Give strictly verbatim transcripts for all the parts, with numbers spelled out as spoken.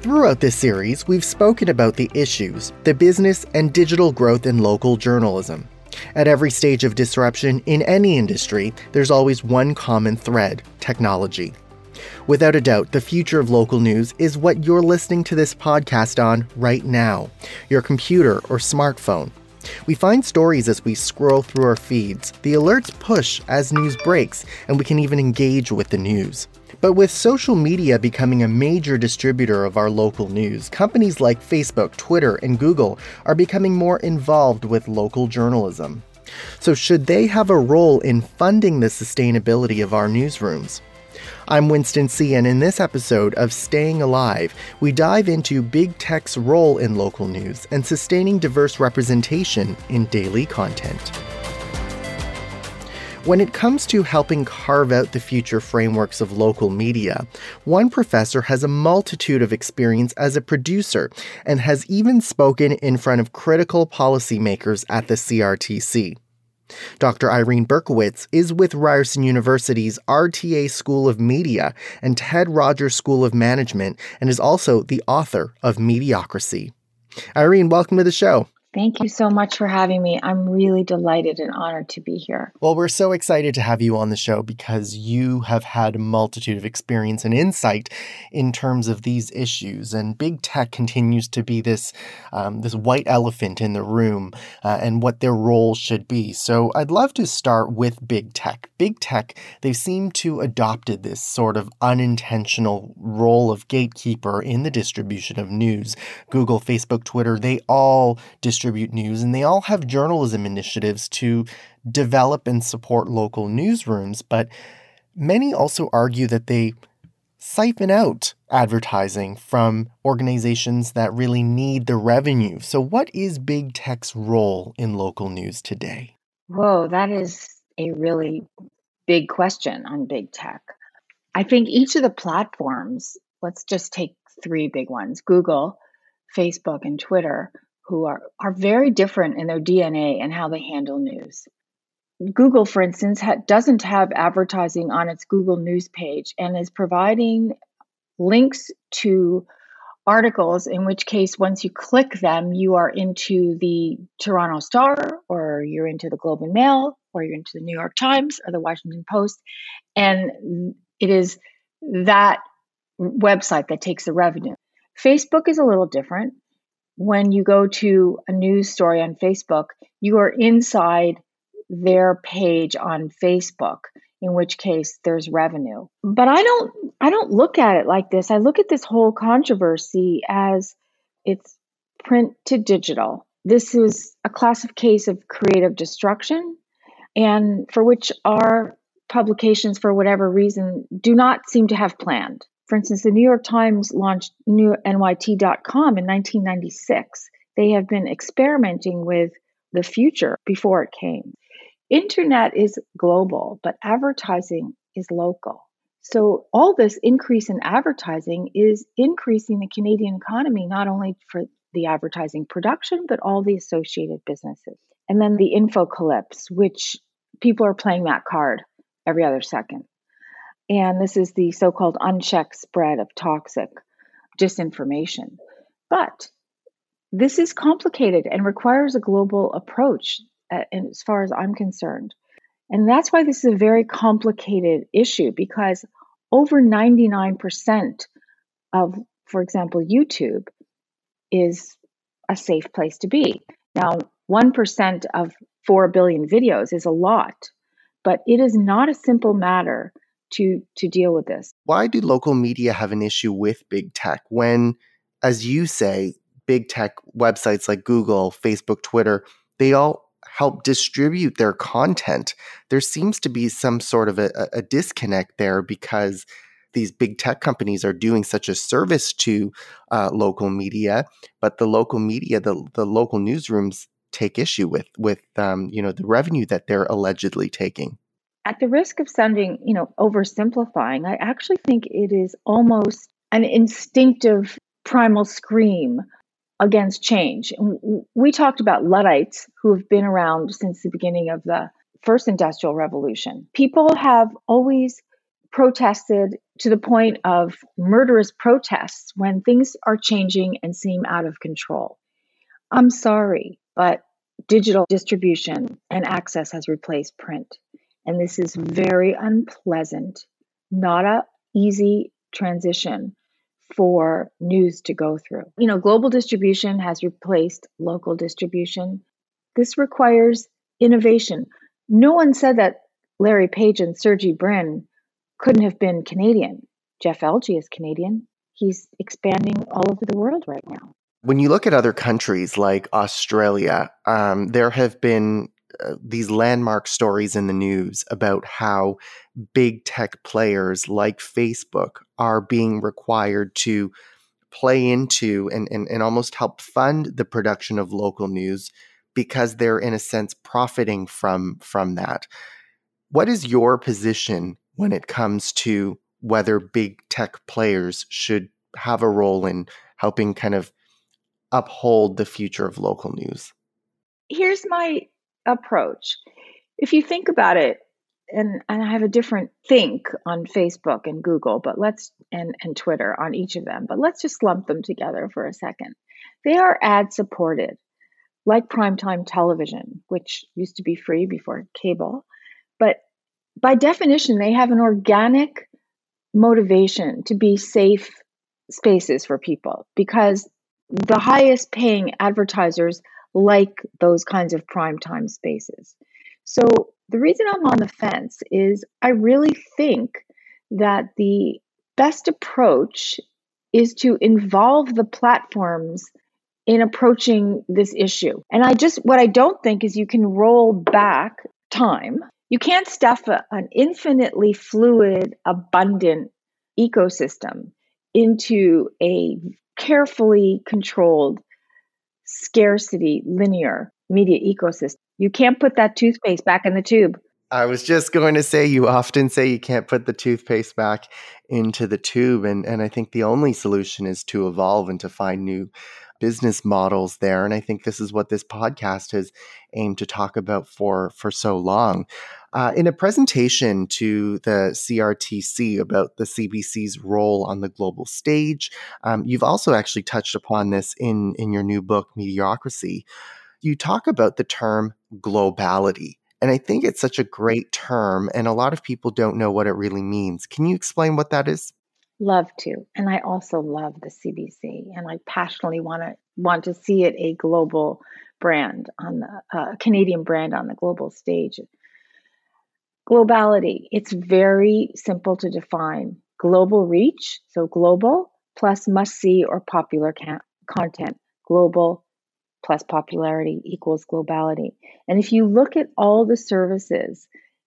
Throughout this series, we've spoken about the issues, the business, and digital growth in local journalism. At every stage of disruption in any industry, there's always one common thread: technology. Without a doubt, the future of local news is what you're listening to this podcast on right now, your computer or smartphone. We find stories as we scroll through our feeds, the alerts push as news breaks, and we can even engage with the news. But with social media becoming a major distributor of our local news, companies like Facebook, Twitter, and Google are becoming more involved with local journalism. So should they have a role in funding the sustainability of our newsrooms? I'm Winston C., and in this episode of Staying Alive, we dive into big tech's role in local news and sustaining diverse representation in daily content. When it comes to helping carve out the future frameworks of local media, one professor has a multitude of experience as a producer and has even spoken in front of critical policymakers at the C R T C. Doctor Irene Berkowitz is with Ryerson University's R T A School of Media and Ted Rogers School of Management, and is also the author of Mediocracy. Irene, welcome to the show. Thank you so much for having me. I'm really delighted and honored to be here. Well, we're so excited to have you on the show because you have had a multitude of experience and insight in terms of these issues. And big tech continues to be this um, this white elephant in the room uh, and what their role should be. So I'd love to start with big tech. Big tech, they seem to adopted this sort of unintentional role of gatekeeper in the distribution of news. Google, Facebook, Twitter, they all distribute distribute news, and they all have journalism initiatives to develop and support local newsrooms, but many also argue that they siphon out advertising from organizations that really need the revenue. So what is big tech's role in local news today? Whoa, that is a really big question on big tech. I think each of the platforms, let's just take three big ones, Google, Facebook, and Twitter, who are, are very different in their D N A and how they handle news. Google, for instance, ha- doesn't have advertising on its Google News page and is providing links to articles, in which case, once you click them, you are into the Toronto Star, or you're into the Globe and Mail, or you're into the New York Times or the Washington Post. And it is that website that takes the revenue. Facebook is a little different. When you go to a news story on Facebook, you are inside their page on Facebook, in which case there's revenue. But I don't I don't look at it like this. I look at this whole controversy as it's print to digital. This is a classic case of creative destruction, and for which our publications, for whatever reason, do not seem to have planned. For instance, the New York Times launched new N Y T dot com in nineteen ninety-six. They have been experimenting with the future before it came. Internet is global, but advertising is local. So all this increase in advertising is increasing the Canadian economy, not only for the advertising production, but all the associated businesses. And then the infocalypse, which people are playing that card every other second. And this is the so-called unchecked spread of toxic disinformation. But this is complicated and requires a global approach, uh, as far as I'm concerned. And that's why this is a very complicated issue, because over ninety-nine percent of, for example, YouTube is a safe place to be. Now, one percent of four billion videos is a lot, but it is not a simple matter to to deal with this. Why do local media have an issue with big tech when, as you say, big tech websites like Google, Facebook, Twitter, they all help distribute their content? There seems to be some sort of a, a disconnect there because these big tech companies are doing such a service to uh, local media, but the local media, the, the local newsrooms take issue with, with um, you know, the revenue that they're allegedly taking. At the risk of sounding, you know, oversimplifying, I actually think it is almost an instinctive primal scream against change. We talked about Luddites who have been around since the beginning of the first industrial revolution. People have always protested to the point of murderous protests when things are changing and seem out of control. I'm sorry, but digital distribution and access has replaced print. And this is very unpleasant, not a easy transition for news to go through. You know, global distribution has replaced local distribution. This requires innovation. No one said that Larry Page and Sergey Brin couldn't have been Canadian. Jeff Elgie is Canadian. He's expanding all over the world right now. When you look at other countries like Australia, um, there have been uh, these landmark stories in the news about how big tech players like Facebook are being required to play into and, and, and almost help fund the production of local news because they're, in a sense, profiting from, from that. What is your position when it comes to whether big tech players should have a role in helping kind of uphold the future of local news? Here's my approach. If you think about it, and, and I have a different think on Facebook and Google, but let's and, and Twitter on each of them, but let's just lump them together for a second. They are ad supported, like primetime television, which used to be free before cable. But by definition, they have an organic motivation to be safe spaces for people because the highest paying advertisers like those kinds of primetime spaces. So the reason I'm on the fence is I really think that the best approach is to involve the platforms in approaching this issue. And I just, what I don't think is you can roll back time. You can't stuff a, an infinitely fluid, abundant ecosystem into a carefully controlled, scarcity, linear media ecosystem. You can't put that toothpaste back in the tube. I was just going to say, you often say you can't put the toothpaste back into the tube. And, and I think the only solution is to evolve and to find new business models there. And I think this is what this podcast has aimed to talk about for, for so long. Uh, in a presentation to the C R T C about the C B C's role on the global stage, um, you've also actually touched upon this in, in your new book, Mediocrity. You talk about the term globality. And I think it's such a great term, and a lot of people don't know what it really means. Can you explain what that is? Love to. And I also love the C B C, and I passionately want to want to see it a global brand on the uh, Canadian brand on the global stage. Globality, it's very simple to define. Global reach, so global plus must-see or popular ca- content. Global plus popularity equals globality. And if you look at all the services,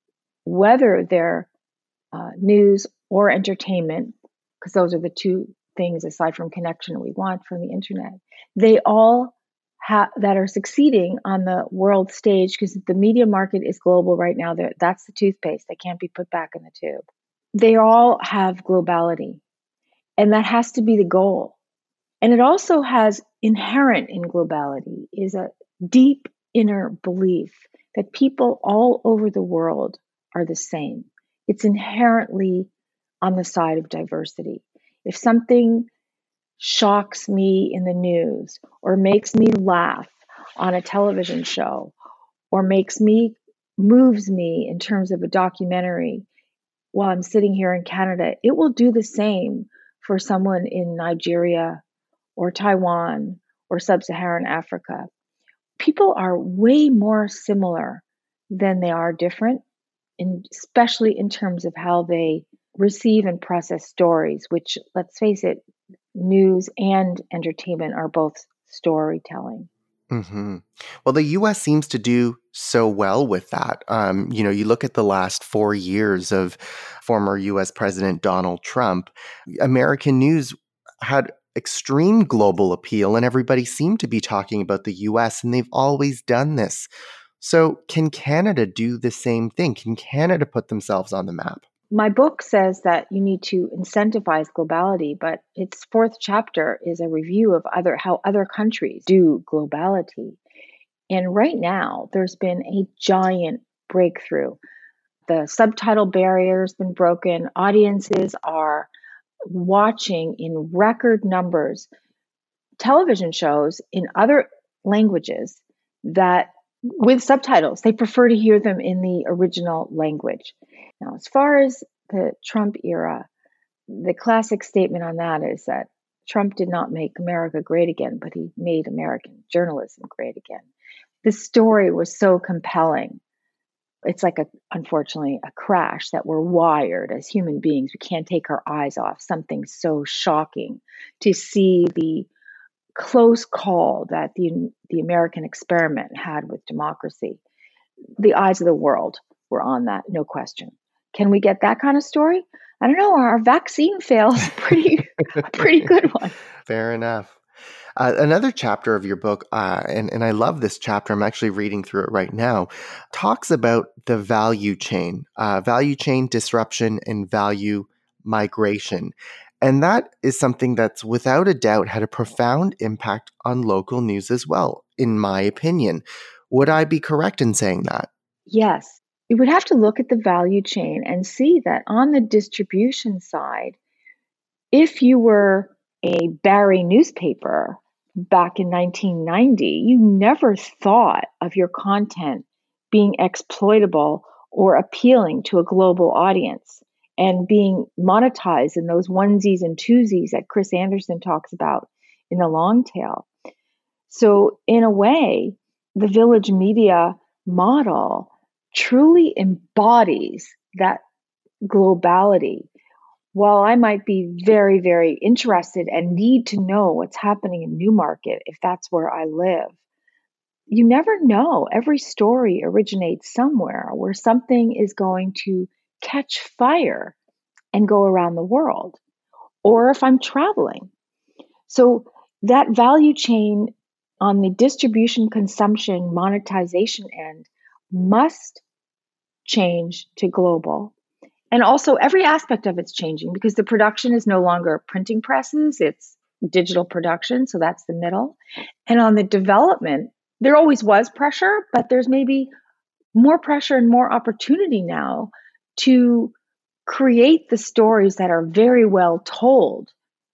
whether they're uh, news or entertainment, because those are the two things aside from connection we want from the internet, they all have that are succeeding on the world stage because the media market is global right now. That's the toothpaste that can't be put back in the tube. They all have globality, and that has to be the goal. And it also has inherent in globality is a deep inner belief that people all over the world are the same. It's inherently on the side of diversity. If something shocks me in the news or makes me laugh on a television show or makes me, moves me in terms of a documentary while I'm sitting here in Canada, it will do the same for someone in Nigeria or Taiwan or sub-Saharan Africa. People are way more similar than they are different, and especially in terms of how they receive and process stories, which, let's face it, news and entertainment are both storytelling. Mm-hmm. Well, the U S seems to do so well with that. Um, you know, you look at the last four years of former U S President Donald Trump, American news had extreme global appeal, and everybody seemed to be talking about the U S, and they've always done this. So can Canada do the same thing? Can Canada put themselves on the map? My book says that you need to incentivize globality, but its fourth chapter is a review of other how other countries do globality. And right now, there's been a giant breakthrough. The subtitle barrier has been broken. Audiences are watching in record numbers television shows in other languages that with subtitles. They prefer to hear them in the original language. Now, as far as the Trump era, the classic statement on that is that Trump did not make America great again, but he made American journalism great again. The story was so compelling. It's like, a, unfortunately, a crash that we're wired as human beings. We can't take our eyes off something so shocking to see the close call that the, the American experiment had with democracy. The eyes of the world were on that, no question. Can we get that kind of story? I don't know. Our vaccine fail is pretty, a pretty good one. Fair enough. Uh, another chapter of your book, uh, and, and I love this chapter, I'm actually reading through it right now, talks about the value chain, uh, value chain disruption and value migration. And that is something that's without a doubt had a profound impact on local news as well, in my opinion. Would I be correct in saying that? Yes. You would have to look at the value chain and see that on the distribution side, if you were a Barrie newspaper back in nineteen ninety, you never thought of your content being exploitable or appealing to a global audience and being monetized in those onesies and twosies that Chris Anderson talks about in the long tail. So in a way, the Village Media model truly embodies that globality. While I might be very, very interested and need to know what's happening in Newmarket, if that's where I live, you never know. Every story originates somewhere where something is going to catch fire and go around the world, or if I'm traveling. So that value chain on the distribution, consumption, monetization end must change to global. And also every aspect of it's changing because the production is no longer printing presses, it's digital production. So that's the middle. And on the development, there always was pressure, but there's maybe more pressure and more opportunity now to create the stories that are very well told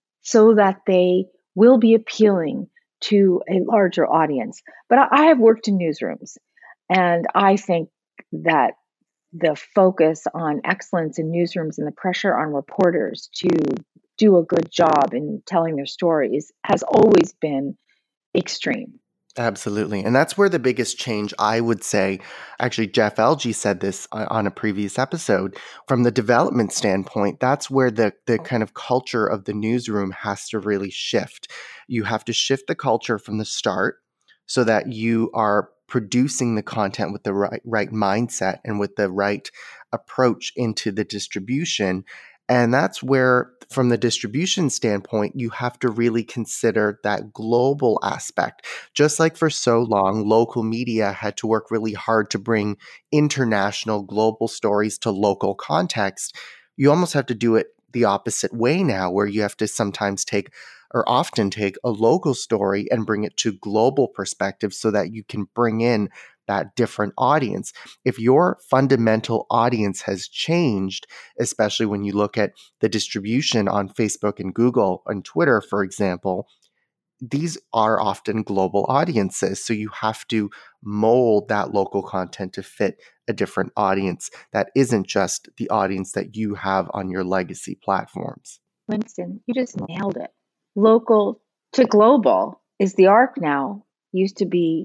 so that they will be appealing to a larger audience. But I have worked in newsrooms, and I think that the focus on excellence in newsrooms and the pressure on reporters to do a good job in telling their stories has always been extreme. Absolutely. And that's where the biggest change, I would say, actually, Jeff Elgie said this on a previous episode, from the development standpoint, that's where the, the kind of culture of the newsroom has to really shift. You have to shift the culture from the start so that you are producing the content with the right, right mindset and with the right approach into the distribution. And that's where, from the distribution standpoint, you have to really consider that global aspect. Just like for so long, local media had to work really hard to bring international, global stories to local context, you almost have to do it the opposite way now, where you have to sometimes take or often take a local story and bring it to global perspective so that you can bring in that different audience. If your fundamental audience has changed, especially when you look at the distribution on Facebook and Google and Twitter, for example, these are often global audiences. So you have to mold that local content to fit a different audience that isn't just the audience that you have on your legacy platforms. Winston, you just nailed it. Local to global is the arc now. Used to be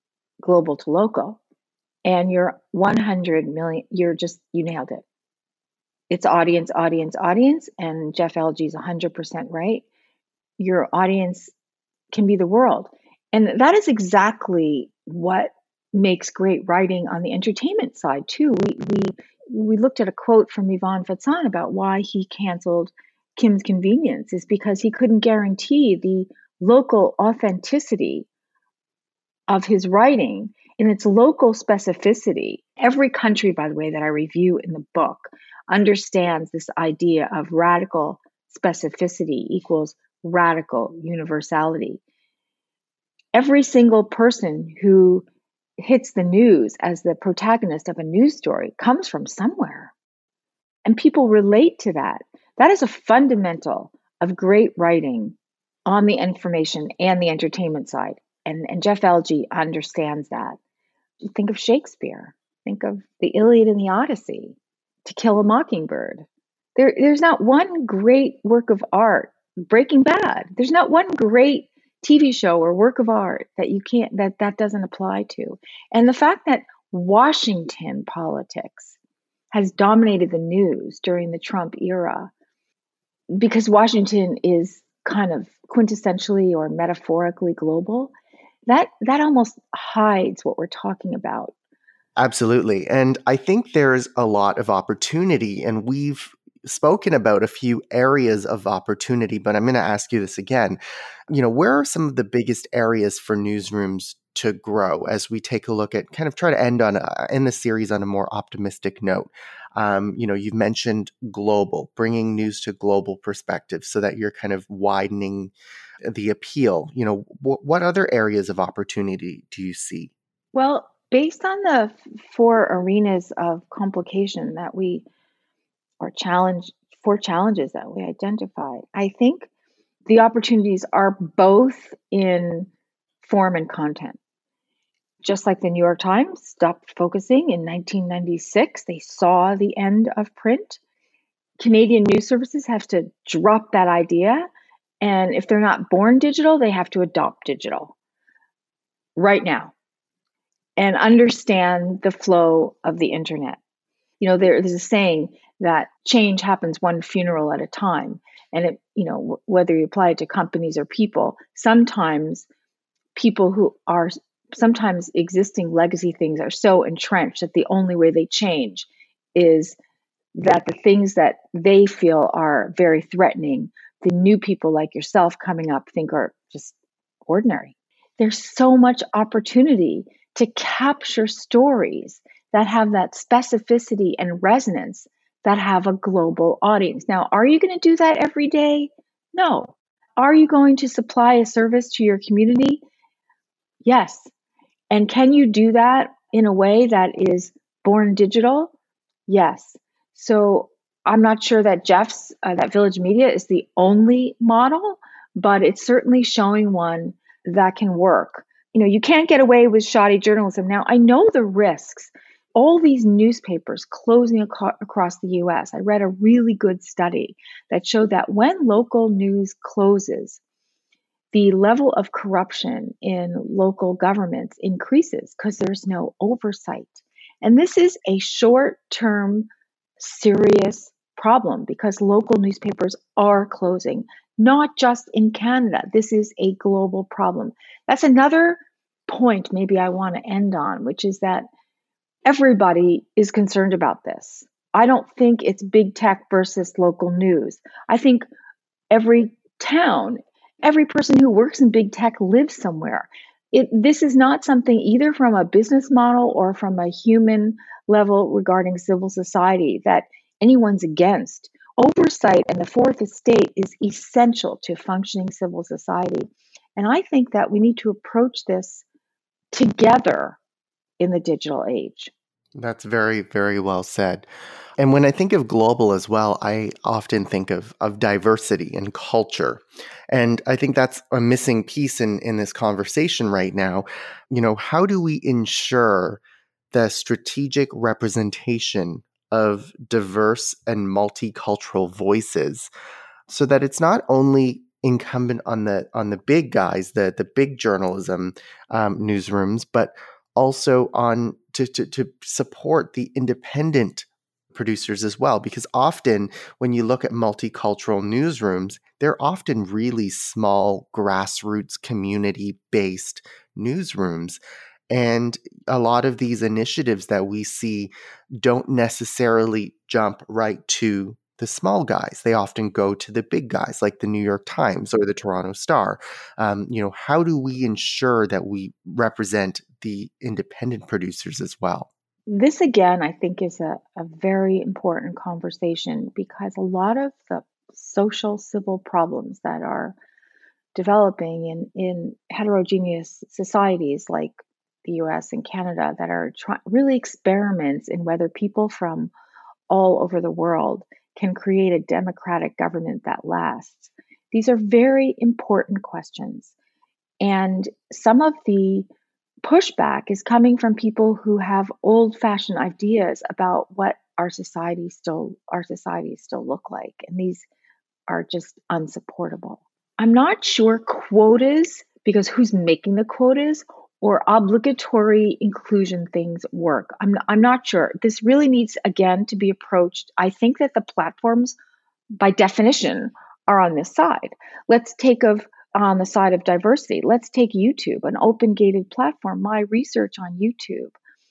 global to local. And you're one hundred million, you're just, you nailed it. It's audience, audience, audience. And Jeff Elgie is one hundred percent right. Your audience can be the world. And that is exactly what makes great writing on the entertainment side too. We we we looked at a quote from Ivan Fecan about why he canceled Kim's Convenience, is because he couldn't guarantee the local authenticity of his writing in its local specificity. Every country, by the way, that I review in the book understands this idea of radical specificity equals radical universality. Every single person who hits the news as the protagonist of a news story comes from somewhere. And people relate to that. That is a fundamental of great writing on the information and the entertainment side. And, and Jeff Elgie understands that. Think of Shakespeare. Think of the Iliad and the Odyssey, To Kill a Mockingbird. There, there's not one great work of art. Breaking Bad. There's not one great T V show or work of art that you can't that that doesn't apply to. And the fact that Washington politics has dominated the news during the Trump era, because Washington is kind of quintessentially or metaphorically global, that that almost hides what we're talking about. Absolutely. And I think there's a lot of opportunity, and we've spoken about a few areas of opportunity, but I'm going to ask you this again. You know, where are some of the biggest areas for newsrooms to grow as we take a look at kind of try to end on a, in the series on a more optimistic note? Um, you know, you've mentioned global, bringing news to global perspective so that you're kind of widening the appeal. You know, wh- what other areas of opportunity do you see? Well, based on the four arenas of complication that we or challenge four challenges that we identified, I think the opportunities are both in form and content. Just like the New York Times stopped focusing in nineteen ninety-six, they saw the end of print. Canadian news services have to drop that idea. And if they're not born digital, they have to adopt digital right now and understand the flow of the internet. You know, there, there's a saying that change happens one funeral at a time. And it, you know, w- whether you apply it to companies or people, sometimes people who are sometimes existing legacy things are so entrenched that the only way they change is that the things that they feel are very threatening, the new people like yourself coming up think are just ordinary. There's so much opportunity to capture stories that have that specificity and resonance that have a global audience. Now, are you going to do that every day? No. Are you going to supply a service to your community? Yes. And can you do that in a way that is born digital? Yes. So I'm not sure that Jeff's, uh, that Village Media is the only model, but it's certainly showing one that can work. You know, you can't get away with shoddy journalism. Now, I know the risks. All these newspapers closing ac- across the U S. I read a really good study that showed that when local news closes, the level of corruption in local governments increases because there's no oversight. And this is a short term, serious problem because local newspapers are closing, not just in Canada. This is a global problem. That's another point maybe I want to end on, which is that everybody is concerned about this. I don't think it's big tech versus local news. I think every town, every person who works in big tech lives somewhere. It, this is not something either from a business model or from a human level regarding civil society that anyone's against. Oversight and the fourth estate is essential to functioning civil society. And I think that we need to approach this together in the digital age. That's very, very well said. And when I think of global as well, I often think of, of diversity and culture. And I think that's a missing piece in, in this conversation right now. You know, how do we ensure the strategic representation of diverse and multicultural voices so that it's not only incumbent on the on the big guys, the the big journalism um, newsrooms, but also on to, to to support the independent producers as well, because often when you look at multicultural newsrooms, they're often really small, grassroots, community-based newsrooms. And a lot of these initiatives that we see don't necessarily jump right to the small guys. They often go to the big guys like the New York Times or the Toronto Star. Um, you know, how do we ensure that we represent the independent producers as well? This again, I think, is a, a very important conversation because a lot of the social civil problems that are developing in, in heterogeneous societies like the U S and Canada that are try- really experiments in whether people from all over the world can create a democratic government that lasts. These are very important questions. And some of the pushback is coming from people who have old-fashioned ideas about what our society still our societies still look like. And these are just unsupportable. I'm not sure quotas, because who's making the quotas, or obligatory inclusion things work. I'm not, I'm not sure. This really needs, again, to be approached. I think that the platforms, by definition, are on this side. Let's take of on the side of diversity. Let's take YouTube, an open gated platform. My research on YouTube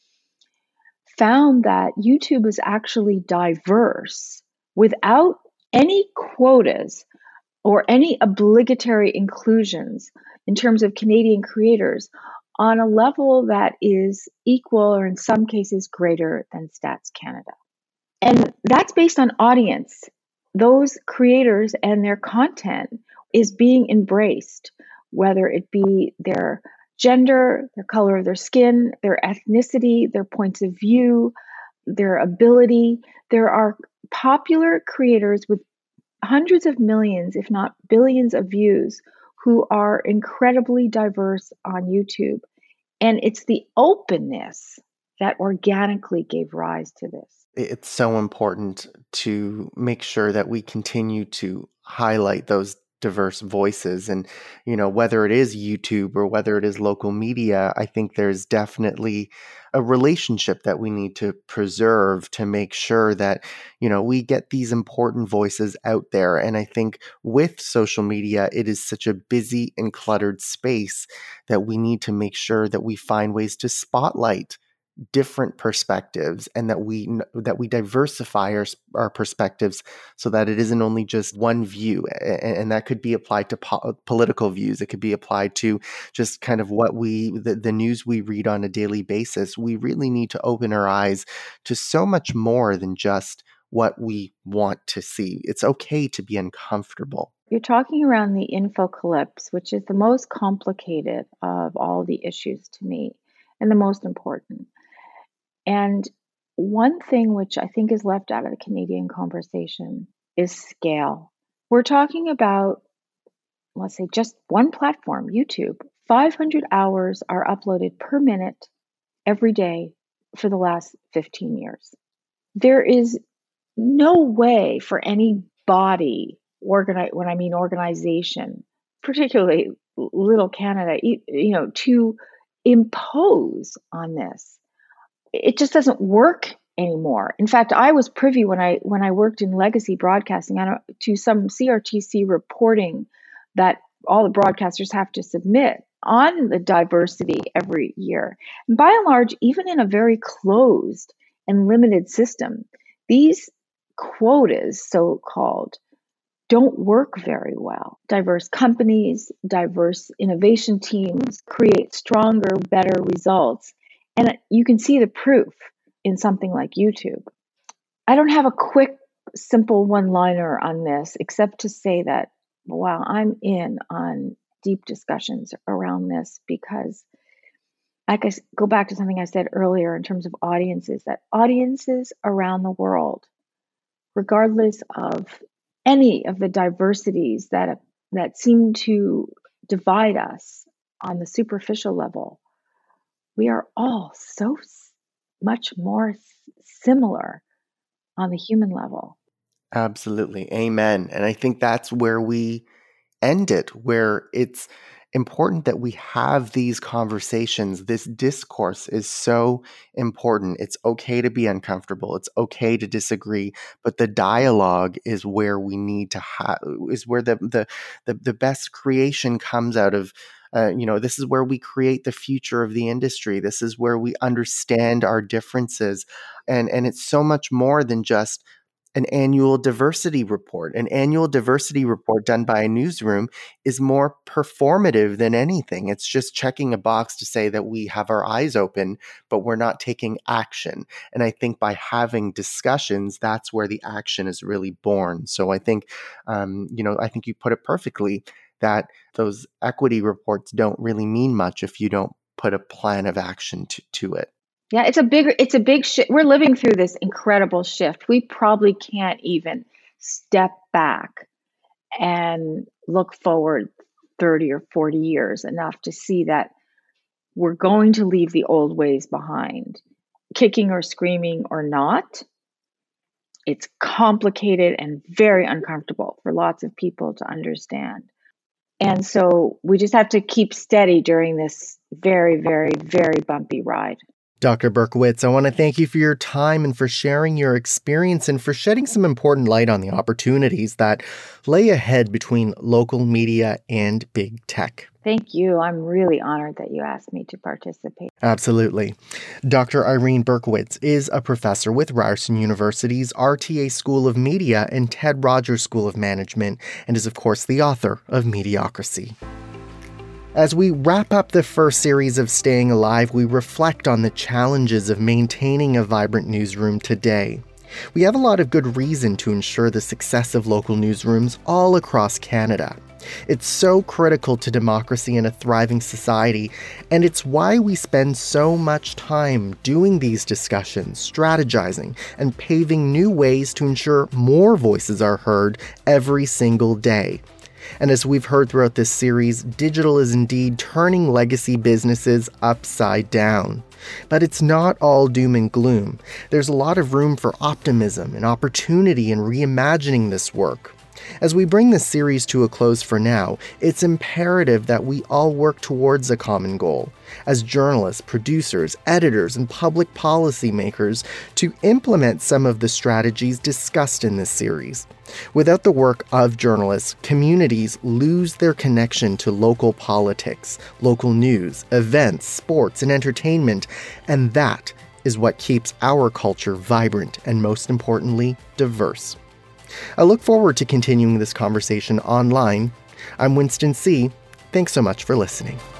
found that YouTube is actually diverse without any quotas or any obligatory inclusions in terms of Canadian creators on a level that is equal or in some cases greater than Stats Canada. And that's based on audience. Those creators and their content is being embraced, whether it be their gender, their color of their skin, their ethnicity, their points of view, their ability. There are popular creators with hundreds of millions, if not billions of views who are incredibly diverse on YouTube. And it's the openness that organically gave rise to this. It's so important to make sure that we continue to highlight those diverse voices. And, you know, whether it is YouTube or whether it is local media, I think there's definitely a relationship that we need to preserve to make sure that, you know, we get these important voices out there. And I think with social media, it is such a busy and cluttered space that we need to make sure that we find ways to spotlight different perspectives and that we that we diversify our, our perspectives so that it isn't only just one view, and, and that could be applied to po- political views. It could be applied to just kind of what we the, the news we read on a daily basis. We really need to open our eyes to so much more than just what we want to see. It's okay to be uncomfortable. You're talking around the infocalypse, which is the most complicated of all the issues to me and the most important. And one thing which I think is left out of the Canadian conversation is scale. We're talking about, let's say, just one platform, YouTube. five hundred hours are uploaded per minute every day for the last fifteen years. There is no way for any body, organi- when I mean organization, particularly Little Canada, you know, to impose on this. It just doesn't work anymore. In fact, I was privy when I when I worked in legacy broadcasting to some C R T C reporting that all the broadcasters have to submit on the diversity every year. And by and large, even in a very closed and limited system, these quotas, so-called, don't work very well. Diverse companies, diverse innovation teams create stronger, better results. And you can see the proof in something like YouTube. I don't have a quick, simple one-liner on this, except to say that, wow, I'm in on deep discussions around this because I can go back to something I said earlier in terms of audiences, that audiences around the world, regardless of any of the diversities that that seem to divide us on the superficial level, we are all so much more similar on the human level. Absolutely. Amen. And I think that's where we end it, where it's important that we have these conversations. This discourse is so important. It's okay to be uncomfortable. It's okay to disagree, but the dialogue is where we need to have, is where the, the, the, the best creation comes out of. Uh, you know, this is where we create the future of the industry. This is where we understand our differences. And, and it's so much more than just an annual diversity report. An annual diversity report done by a newsroom is more performative than anything. It's just checking a box to say that we have our eyes open, but we're not taking action. And I think by having discussions, that's where the action is really born. So I think, um, you know, I think you put it perfectly, that those equity reports don't really mean much if you don't put a plan of action to, to it. Yeah, it's a big, it's a big shift. We're living through this incredible shift. We probably can't even step back and look forward thirty or forty years enough to see that we're going to leave the old ways behind, kicking or screaming or not. It's complicated and very uncomfortable for lots of people to understand. And so we just have to keep steady during this very, very, very bumpy ride. Doctor Berkowitz, I want to thank you for your time and for sharing your experience and for shedding some important light on the opportunities that lay ahead between local media and big tech. Thank you. I'm really honored that you asked me to participate. Absolutely. Doctor Irene Berkowitz is a professor with Ryerson University's R T A School of Media and Ted Rogers School of Management, and is, of course, the author of Mediocracy. As we wrap up the first series of Staying Alive, we reflect on the challenges of maintaining a vibrant newsroom today. We have a lot of good reason to ensure the success of local newsrooms all across Canada. It's so critical to democracy and a thriving society, and it's why we spend so much time doing these discussions, strategizing, and paving new ways to ensure more voices are heard every single day. And as we've heard throughout this series, digital is indeed turning legacy businesses upside down. But it's not all doom and gloom. There's a lot of room for optimism and opportunity in reimagining this work. As we bring this series to a close for now, it's imperative that we all work towards a common goal, as journalists, producers, editors, and public policy makers, to implement some of the strategies discussed in this series. Without the work of journalists, communities lose their connection to local politics, local news, events, sports, and entertainment, and that is what keeps our culture vibrant and, most importantly, diverse. I look forward to continuing this conversation online. I'm Winston C. Thanks so much for listening.